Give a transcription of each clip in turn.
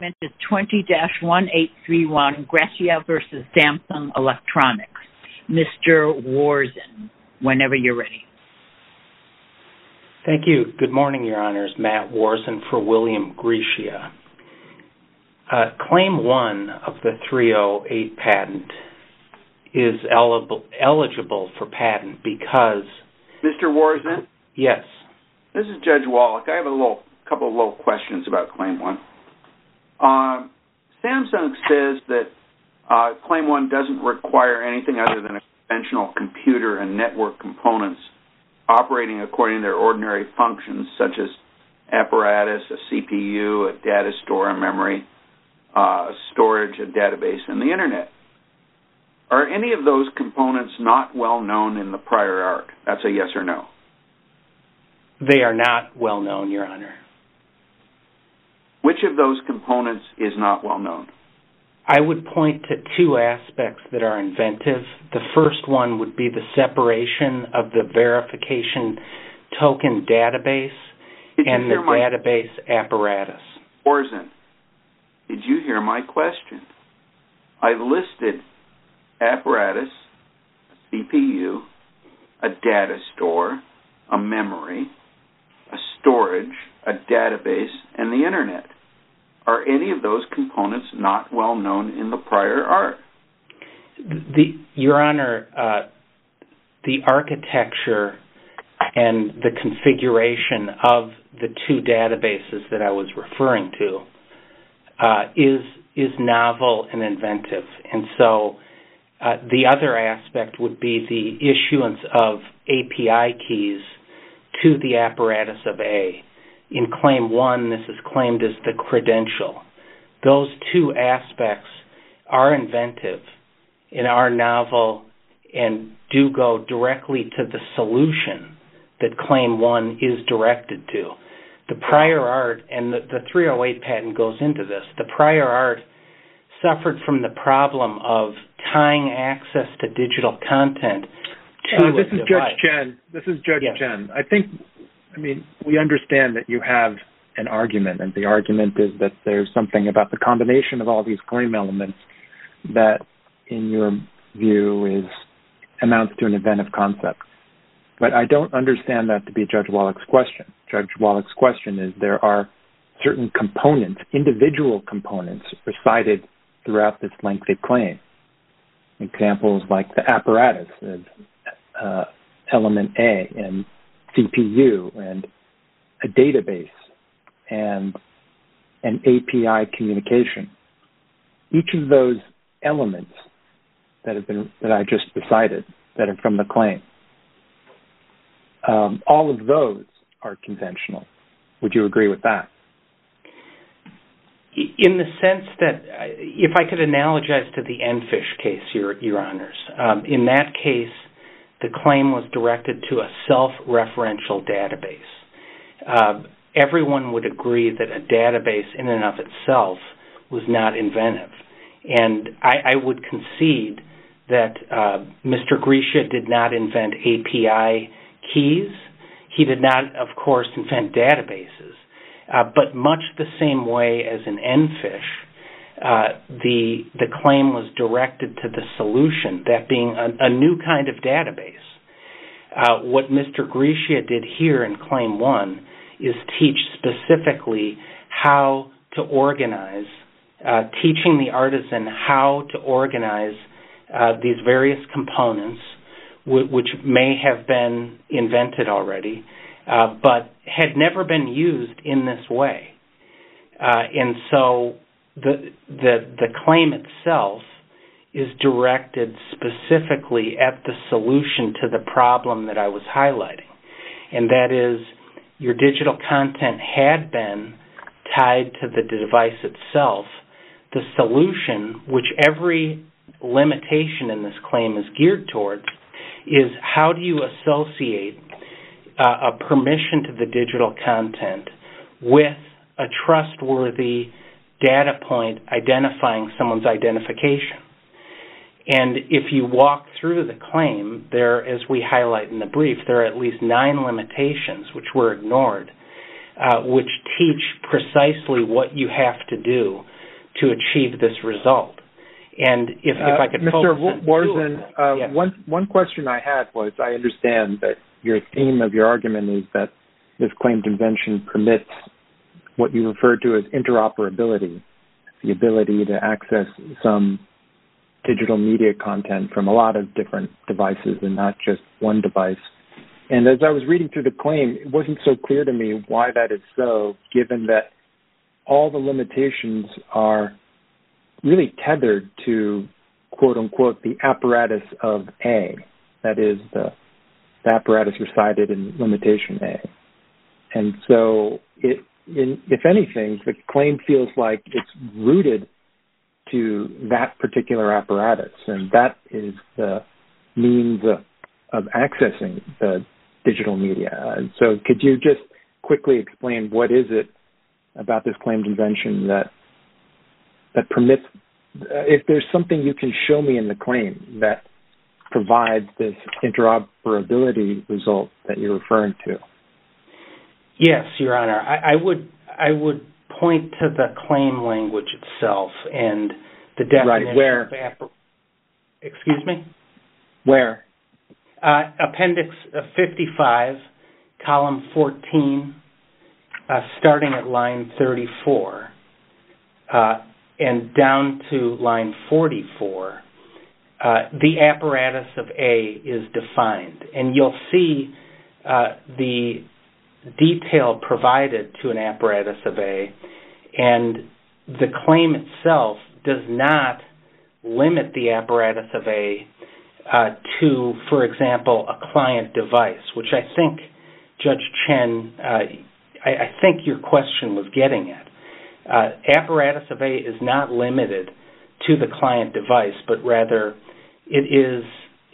argument is 20-1831, Gracia versus Samsung Electronics. Mr. Warzen, whenever you're ready. Thank you. Good morning, Your Honors. Matt Warzen for William Gracia. Claim 1 of the 308 patent is eligible for patent because... Mr. Warzen? Yes. This is Judge Wallach. I have a couple of little questions about Claim 1. Samsung says that Claim 1 doesn't require anything other than a conventional computer and network components operating according to their ordinary functions, such as apparatus, a CPU, a data store, a memory, storage, a database, and the Internet. Are any of those components not well known in the prior art? That's a yes or no. They are not well known, Your Honor. Which of those components is not well known? I would point to two aspects that are inventive. The first one would be the separation of the verification token database and the database apparatus. Warzen, did you hear my question? I listed apparatus, a CPU, a data store, a memory, a storage, a database, and the Internet. Are any of those components not well known in the prior art? Your Honor, the architecture and the configuration of the two databases that I was referring to is novel and inventive. And so the other aspect would be the issuance of API keys to the apparatus of A. In Claim 1, this is claimed as the credential. Those two aspects are inventive and are novel and do go directly to the solution that Claim 1 is directed to. The prior art, and the 308 patent goes into this, the prior art suffered from the problem of tying access to digital content to a device. This is Judge Chen. I mean, we understand that you have an argument, and the argument is that there's something about the combination of all these claim elements that, in your view, amounts to an inventive concept. But I don't understand that to be Judge Wallach's question. Judge Wallach's question is there are certain components, individual components, recited throughout this lengthy claim. Examples like the apparatus of element A and CPU and a database and an API communication. Each of those elements that I just recited that are from the claim, all of those are conventional. Would you agree with that? In the sense that, if I could analogize to the EnFish case, Your Honors, in that case, the claim was directed to a self-referential database. Everyone would agree that a database in and of itself was not inventive. And I would concede that Mr. Gracia did not invent API keys. He did not, of course, invent databases. But much the same way as in EnFish, the claim was directed to the solution, that being a new kind of database. What Mr. Gracia did here in Claim 1 is teach specifically how to organize, teaching the artisan how to organize these various components, which may have been invented already, but had never been used in this way. And so the claim itself is directed specifically at the solution to the problem that I was highlighting. And that is, your digital content had been tied to the device itself. The solution, which every limitation in this claim is geared towards, is how do you associate a permission to the digital content with a trustworthy data point identifying someone's identification. And if you walk through the claim, there, as we highlight in the brief, there are at least 9 limitations which were ignored which teach precisely what you have to do to achieve this result. And if I could Mr. focus Warzen, yes. one question I had was, I understand that your theme of your argument is that this claimed invention permits what you refer to as interoperability, the ability to access some digital media content from a lot of different devices and not just one device. And as I was reading through the claim, it wasn't so clear to me why that is so, given that all the limitations are really tethered to, quote unquote, the apparatus of A, that is the apparatus recited in limitation A. And so if anything, the claim feels like it's rooted to that particular apparatus, and that is the means of accessing the digital media. So could you just quickly explain what is it about this claimed invention that permits, if there's something you can show me in the claim that provides this interoperability result that you're referring to? Yes, Your Honor. I would point to the claim language itself and the definition right, where? of excuse me? Where? Appendix 55, column 14, starting at line 34, and down to line 44, the apparatus of A is defined. And you'll see the detail provided to an apparatus of A, and the claim itself does not limit the apparatus of A to, for example, a client device, which I think, Judge Chen, I think your question was getting at. Apparatus of A is not limited to the client device, but rather the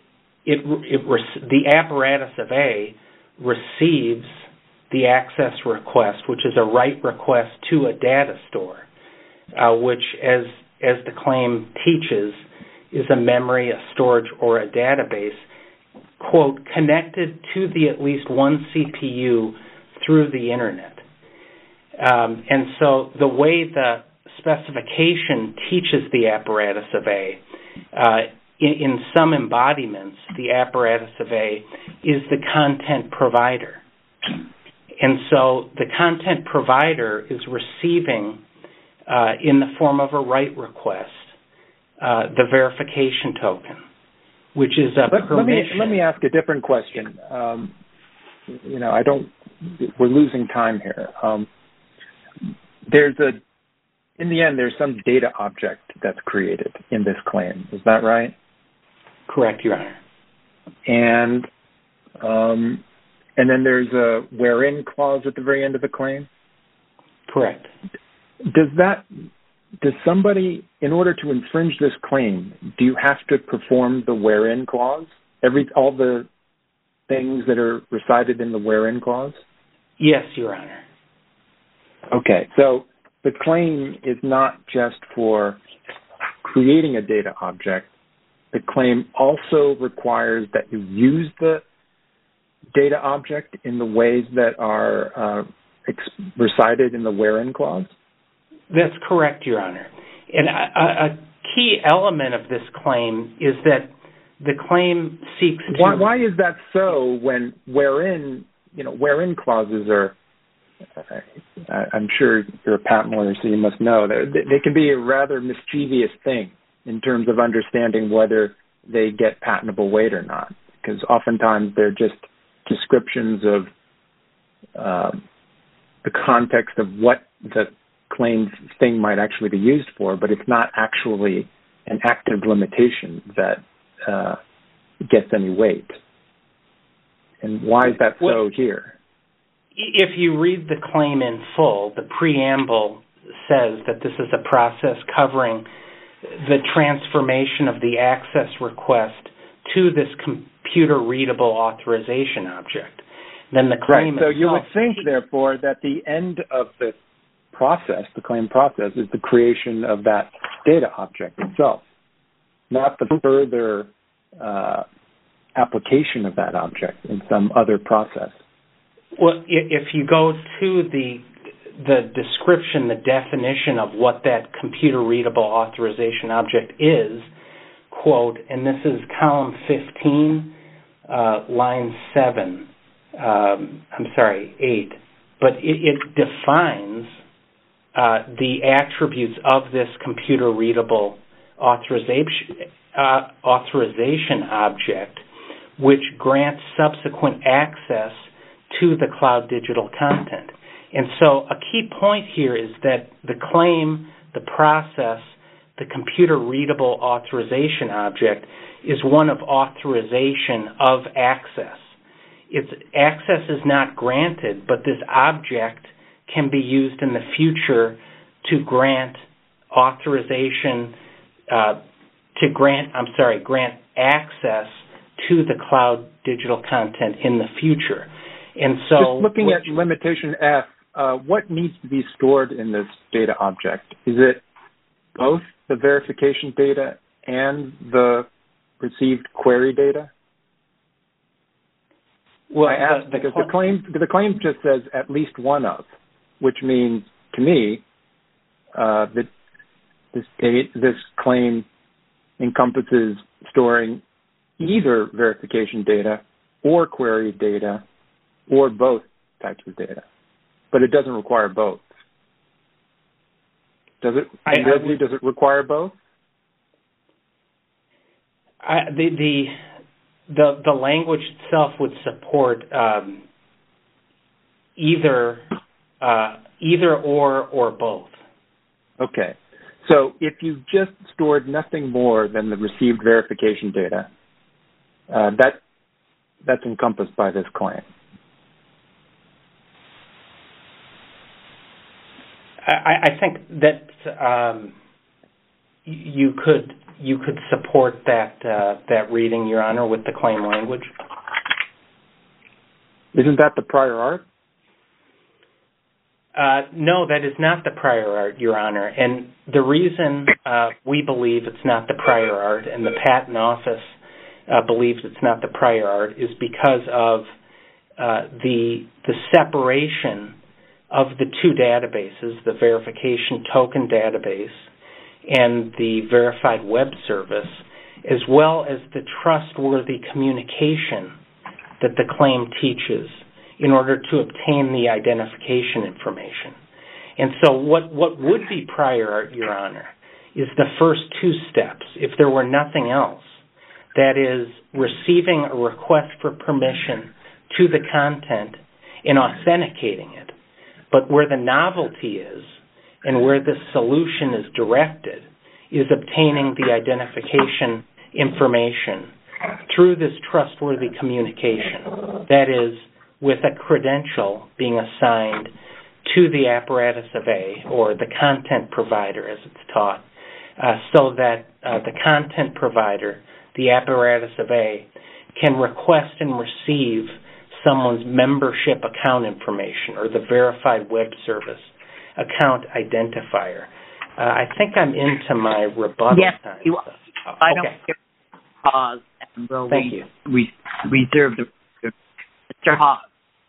apparatus of A receives the access request, which is a write request to a data store, which, as the claim teaches, is a memory, a storage, or a database, quote, connected to the at least one CPU through the Internet. And so the way the specification teaches the apparatus of A, in some embodiments, the apparatus of A is the content provider. And so the content provider is receiving, in the form of a write request, the verification token, which is a permission. Let me ask a different question. We're losing time here. In the end, there's some data object that's created in this claim. Is that right? Correct, Your Honor. And then there's a wherein clause at the very end of the claim? Correct. Does somebody, in order to infringe this claim, do you have to perform the wherein clause? All the things that are recited in the wherein clause? Yes, Your Honor. Okay, so the claim is not just for creating a data object. The claim also requires that you use the data object in the ways that are recited in the wherein clause? That's correct, Your Honor. And a key element of this claim is that the claim seeks to... Why is that so when wherein clauses are... I'm sure you're a patent lawyer, so you must know that they can be a rather mischievous thing in terms of understanding whether they get patentable weight or not, because oftentimes they're just descriptions of the context of what the claimed thing might actually be used for, but it's not actually an active limitation that gets any weight. And why is that so here? If you read the claim in full, the preamble says that this is a process covering the transformation of the access request to this computer-readable authorization object. Then the claim itself... So you would think, therefore, that the end of the process, the claim process, is the creation of that data object itself, not the further application of that object in some other process. Well, if you go to the description, the definition of what that computer-readable authorization object is, quote, and this is column 15, line 8, but it defines the attributes of this computer-readable authorization object, which grants subsequent access to the cloud digital content. And so a key point here is that the claim, the process, the computer-readable authorization object is one of authorization of access. Access is not granted, but this object can be used in the future to grant authorization, grant access to the cloud digital content in the future. And so, just looking at limitation F, what needs to be stored in this data object? Is it both the verification data and the received query data? Well, I asked because the claim just says at least one of, which means to me that this claim encompasses storing either verification data or query data or both types of data, but it doesn't require both. Does it? Does it require both? The language itself would support either or both. Okay. So if you just stored nothing more than the received verification data, that's encompassed by this claim. I think that you could support that reading, Your Honor, with the claim language. Isn't that the prior art? No, that is not the prior art, Your Honor. And the reason we believe it's not the prior art and the Patent Office believes it's not the prior art is because of the separation of the two databases, the verification token database and the verified web service, as well as the trustworthy communication that the claim teaches in order to obtain the identification information. And so what would be prior art, Your Honor, is the first two steps, if there were nothing else. That is, receiving a request for permission to the content and authenticating it. But where the novelty is and where the solution is directed is obtaining the identification information through this trustworthy communication. That is, with a credential being assigned to the apparatus of A, or the content provider as it's taught, so that the content provider, the apparatus of A, can request and receive someone's membership account information or the verified web service account identifier. I think I'm into my rebuttal time. Yes, I don't pause, and we reserve the Mr. Hawes.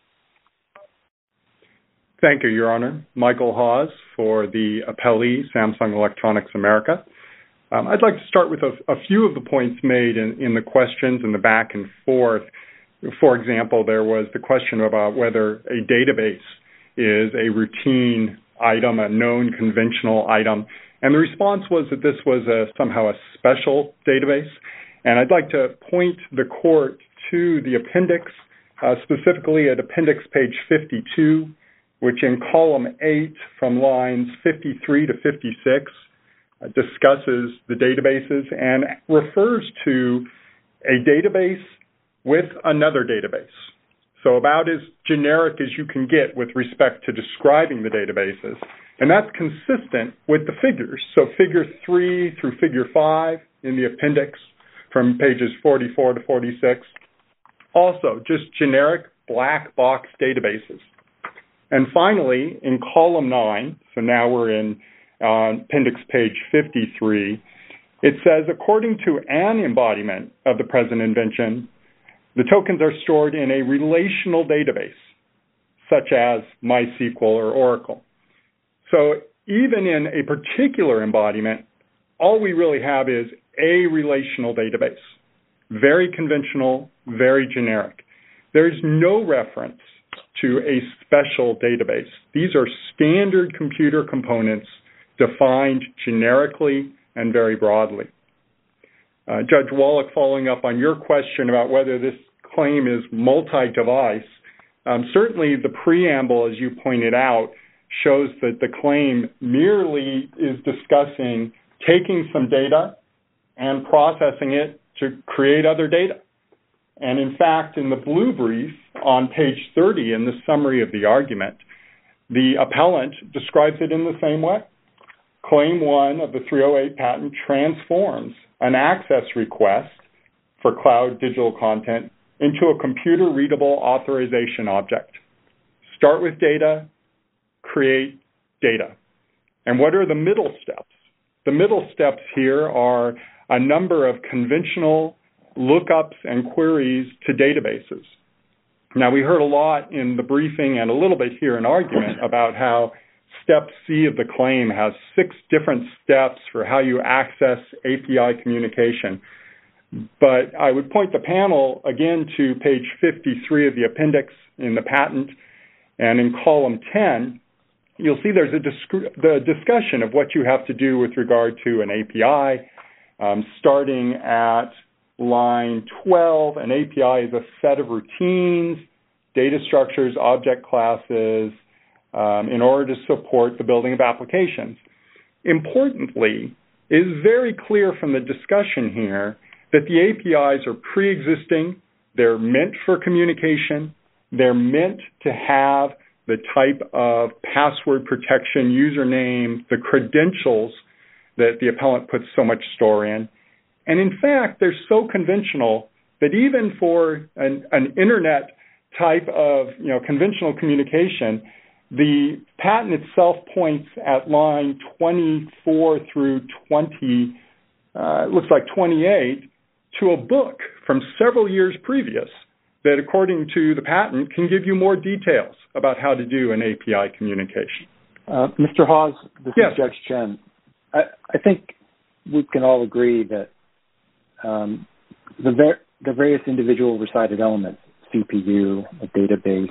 Thank you, Your Honor. Michael Hawes for the appellee, Samsung Electronics America. I'd like to start with a few of the points made in the questions and the back and forth. For example, there was the question about whether a database is a routine item, a known conventional item, and the response was that this was somehow a special database. And I'd like to point the court to the appendix, specifically at appendix page 52, which in column 8 from lines 53 to 56 discusses the databases and refers to a database with another database. So about as generic as you can get with respect to describing the databases. And that's consistent with the figures. So figure 3 through figure 5 in the appendix from pages 44 to 46. Also, just generic black box databases. And finally, in column 9, so now we're in appendix page 53, it says, according to an embodiment of the present invention, the tokens are stored in a relational database such as MySQL or Oracle. So even in a particular embodiment, all we really have is a relational database. Very conventional, very generic. There's no reference to a special database. These are standard computer components defined generically and very broadly. Judge Wallach, following up on your question about whether this claim is multi-device, certainly the preamble, as you pointed out, shows that the claim merely is discussing taking some data and processing it to create other data. And in fact, in the blue brief on page 30 in the summary of the argument, the appellant describes it in the same way. Claim 1 of the 308 patent transforms an access request for cloud digital content into a computer-readable authorization object. Start with data, create data. And what are the middle steps? The middle steps here are a number of conventional lookups and queries to databases. Now, we heard a lot in the briefing and a little bit here in argument about how Step C of the claim has 6 different steps for how you access API communication. But I would point the panel again to page 53 of the appendix in the patent, and in column 10, you'll see there's the discussion of what you have to do with regard to an API. Starting at line 12, an API is a set of routines, data structures, object classes, in order to support the building of applications. Importantly, it is very clear from the discussion here that the APIs are pre-existing, they're meant for communication, they're meant to have the type of password protection, username, the credentials that the appellant puts so much store in. And in fact, they're so conventional that even for an internet type of conventional communication, the patent itself points at line 24 through 20, looks like 28, to a book from several years previous that, according to the patent, can give you more details about how to do an API communication. Mr. Hawes, this yes. is Judge Chen. I think we can all agree that the various individual recited elements, CPU, a database,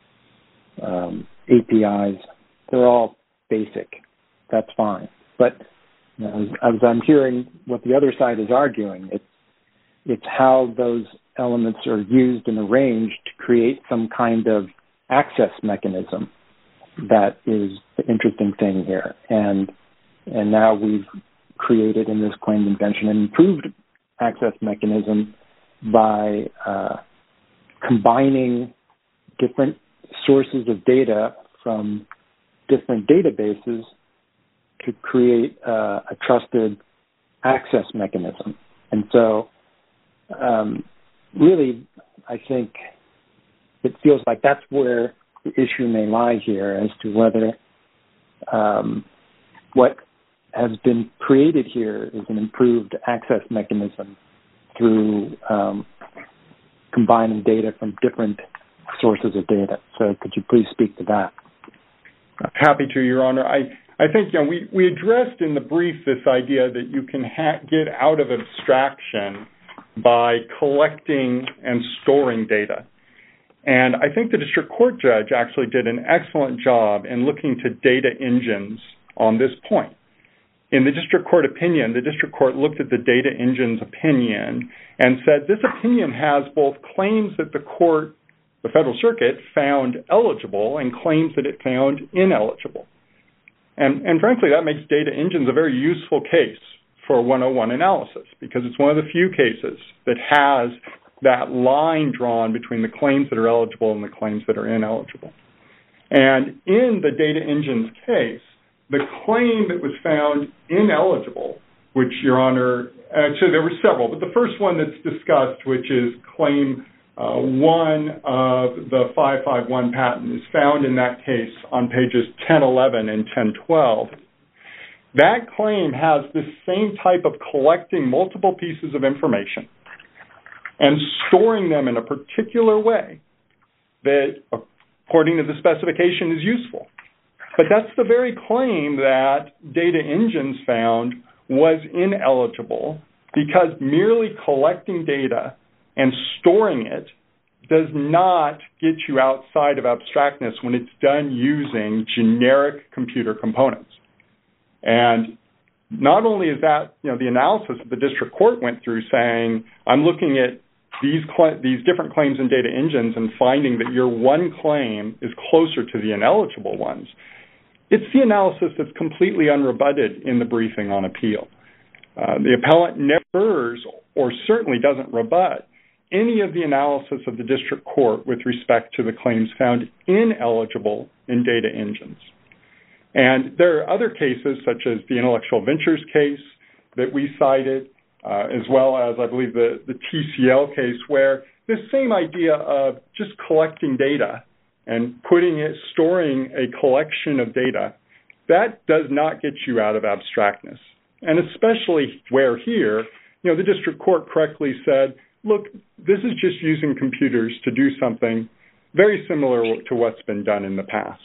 APIs, they're all basic. That's fine. But as I'm hearing what the other side is arguing, it's how those elements are used and arranged to create some kind of access mechanism that is the interesting thing here. And now we've created in this claimed invention an improved access mechanism by combining different sources of data from different databases to create a trusted access mechanism. And so really, I think it feels like that's where the issue may lie here as to whether what has been created here is an improved access mechanism through combining data from different sources of data. So could you please speak to that? Happy to, Your Honor. I think we addressed in the brief this idea that you can get out of abstraction by collecting and storing data. And I think the district court judge actually did an excellent job in looking to data engines on this point. In the district court opinion, the district court looked at the data engine's opinion and said this opinion has both claims that the Federal Circuit found eligible and claims that it found ineligible. And frankly, that makes data engines a very useful case for 101 analysis because it's one of the few cases that has that line drawn between the claims that are eligible and the claims that are ineligible. And in the data engine's case, the claim that was found ineligible, which, Your Honor, actually there were several, but the first one that's discussed, which is claim 1 of the 551 patent, is found in that case on pages 1011 and 1012. That claim has this same type of collecting multiple pieces of information and storing them in a particular way that, according to the specification, is useful. But that's the very claim that Data Engines found was ineligible, because merely collecting data and storing it does not get you outside of abstractness when it's done using generic computer components. And not only is that, the analysis that the district court went through saying, I'm looking at these different claims in Data Engines and finding that your one claim is closer to the ineligible ones. It's the analysis that's completely unrebutted in the briefing on appeal. The appellant never or certainly doesn't rebut any of the analysis of the district court with respect to the claims found ineligible in Data Engines. And there are other cases, such as the Intellectual Ventures case that we cited, as well as, I believe, the TCL case, where this same idea of just collecting data and storing a collection of data, that does not get you out of abstractness. And especially where here, the district court correctly said, look, this is just using computers to do something very similar to what's been done in the past.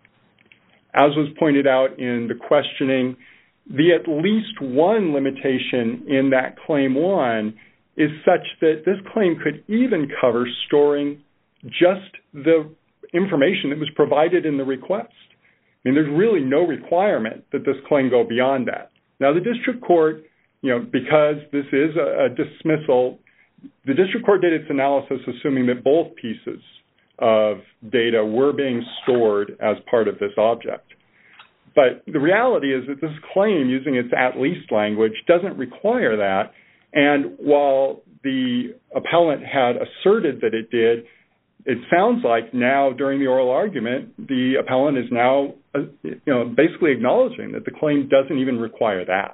As was pointed out in the questioning, the at least one limitation in that Claim 1 is such that this claim could even cover storing just the information that was provided in the request. There's really no requirement that this claim go beyond that. Now, the district court, because this is a dismissal, the district court did its analysis assuming that both pieces of data were being stored as part of this object. But the reality is that this claim, using its at least language, doesn't require that. And while the appellant had asserted that it did, it sounds like now during the oral argument, the appellant is now basically acknowledging that the claim doesn't even require that.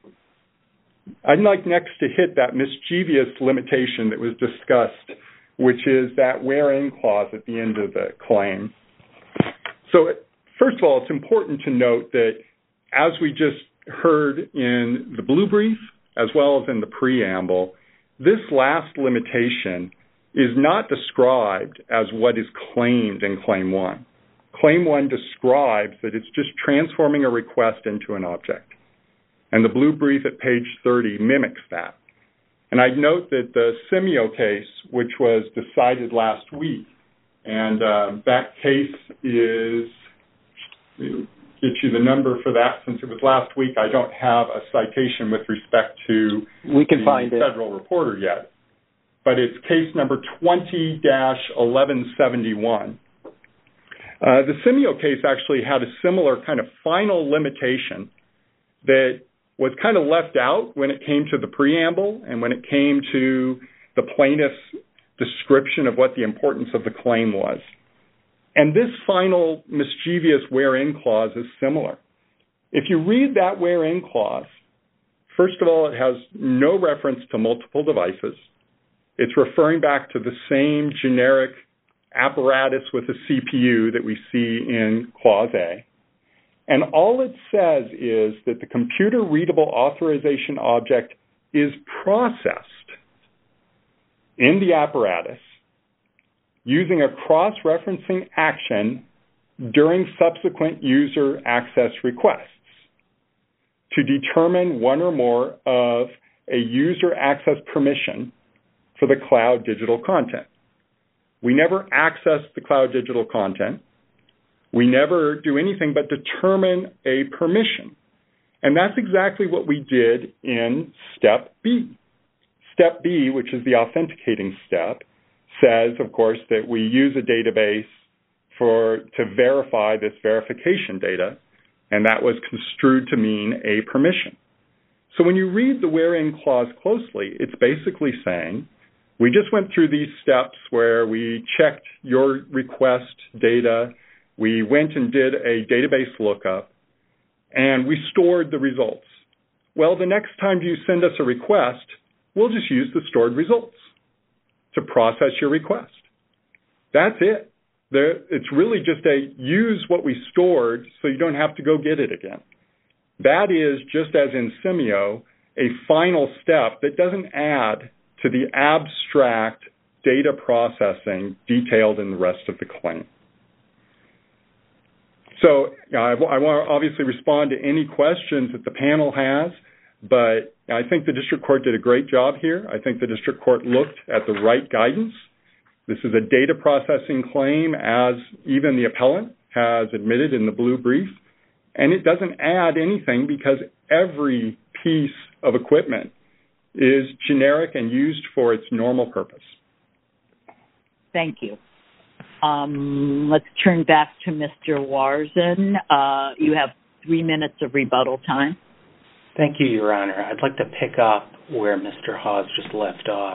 I'd like next to hit that mischievous limitation that was discussed, which is that where-in clause at the end of the claim. So first of all, it's important to note that as we just heard in the blue brief, as well as in the preamble, this last limitation is not described as what is claimed in Claim 1. Claim 1 describes that it's just transforming a request into an object. And the blue brief at page 30 mimics that. And I'd note that the Simio case, which was decided last week, and that case is, get you the number for that since it was last week. I don't have a citation with respect to the Federal Reporter yet. But it's case number 20-1171. The Simio case actually had a similar kind of final limitation that was kind of left out when it came to the preamble and when it came to the plaintiff's description of what the importance of the claim was. And this final mischievous where-in clause is similar. If you read that where-in clause, first of all, it has no reference to multiple devices. It's referring back to the same generic apparatus with a CPU that we see in Clause A. And all it says is that the computer-readable authorization object is processed in the apparatus using a cross-referencing action during subsequent user access requests to determine one or more of a user access permission for the cloud digital content. We never access the cloud digital content. We never do anything but determine a permission. And that's exactly what we did in Step B. Step B, which is the authenticating step, says, of course, that we use a database to verify this verification data, and that was construed to mean a permission. So when you read the where-in clause closely, it's basically saying, we just went through these steps where we checked your request data, we went and did a database lookup, and we stored the results. Well, the next time you send us a request, we'll just use the stored results to process your request. That's it. It's really just a use what we stored so you don't have to go get it again. That is, just as in Simio, a final step that doesn't add to the abstract data processing detailed in the rest of the claim. So I want to obviously respond to any questions that the panel has, but I think the district court did a great job here. I think the district court looked at the right guidance. This is a data processing claim, as even the appellant has admitted in the blue brief, and it doesn't add anything because every piece of equipment is generic and used for its normal purpose. Thank you. Let's turn back to Mr. Warzen. You have 3 minutes of rebuttal time. Thank you, Your Honor. I'd like to pick up where Mr. Hawes just left off.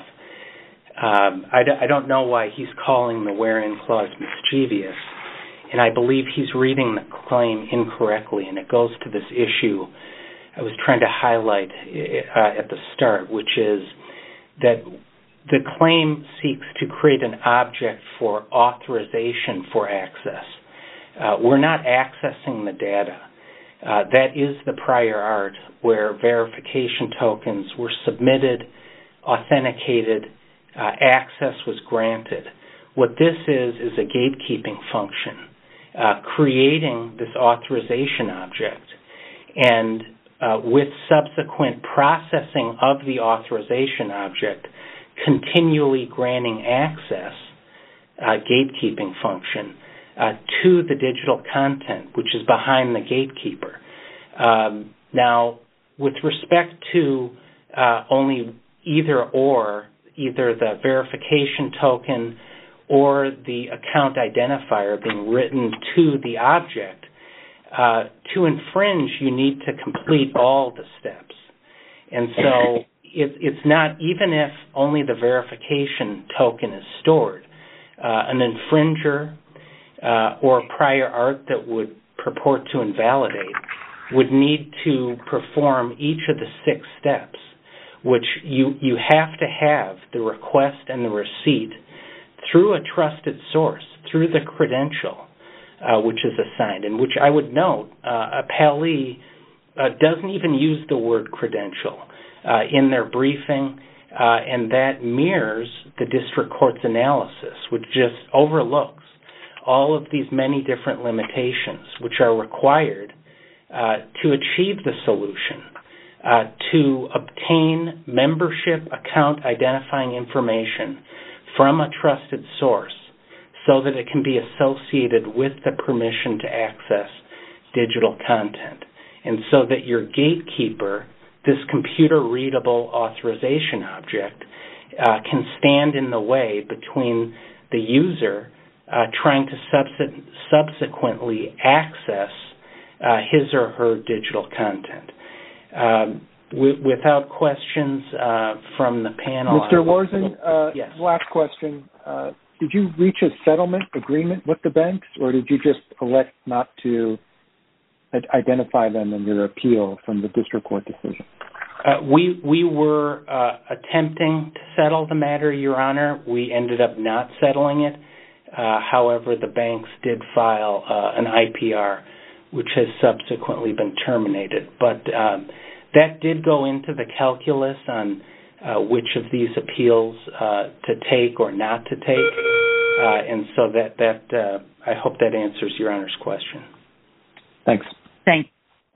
I don't know why he's calling the wherein clause mischievous, and I believe he's reading the claim incorrectly, and it goes to this issue I was trying to highlight at the start, which is that the claim seeks to create an object for authorization for access. We're not accessing the data. That is the prior art where verification tokens were submitted, authenticated, access was granted. What this is a gatekeeping function, creating this authorization object, and with subsequent processing of the authorization object, continually granting access, gatekeeping function, to the digital content, which is behind the gatekeeper. Now, with respect to only either the verification token or the account identifier being written to the object, to infringe, you need to complete all the steps. And so it's not, even if only the verification token is stored, an infringer or prior art that would purport to invalidate would need to perform each of the 6 steps, which you have to have the request and the receipt through a trusted source, through the credential, which is assigned, and which I would note, appellee doesn't even use the word credential in their briefing, and that mirrors the district court's analysis, which just overlooks all of these many different limitations which are required to achieve the solution, to obtain membership account identifying information from a trusted source so that it can be associated with the permission to access digital content, and so that your gatekeeper, this computer-readable authorization object, can stand in the way between the user trying to subsequently access his or her digital content. Without questions from the panel. Mr. Warzen, yes. Last question. Did you reach a settlement agreement with the banks, or did you just elect not to identify them in your appeal from the district court decision? We were attempting to settle the matter, Your Honor. We ended up not settling it. However, the banks did file an IPR, which has subsequently been terminated. But that did go into the calculus on which of these appeals to take or not to take. And so that I hope that answers Your Honor's question. Thanks. Thanks.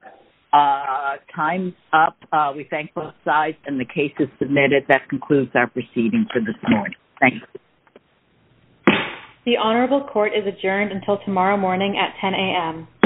Time's up. We thank both sides, and the case is submitted. That concludes our proceeding for this morning. Thank you. The Honorable Court is adjourned until tomorrow morning at 10 a.m.